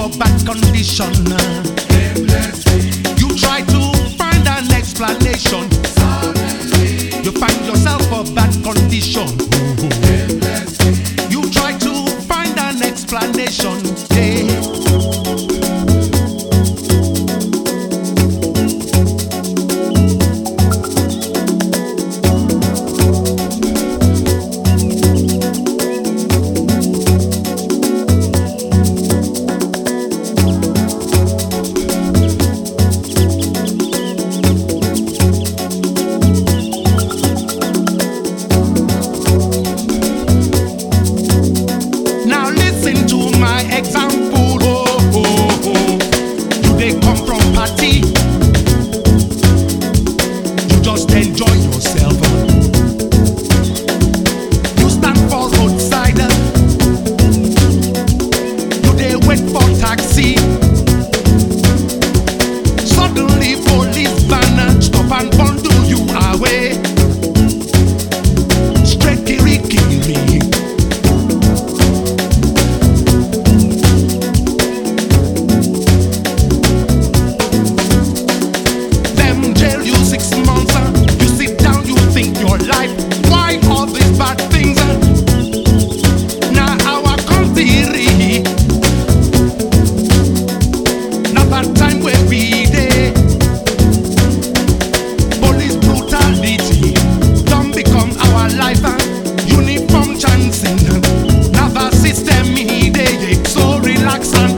for bad condition. You try to find an explanation. You find yourself for bad condition. You try to find an explanation. Enjoy yourself. You stand for roadside. You dey wait for taxi. Suddenly police van stop and bundle you away. Straight kirikiri. Them jail you 6 months. Your life, why all these bad things? Now our country, now that time where we day, police brutality don't become our life. Uniform chancing, now the system he day so relax and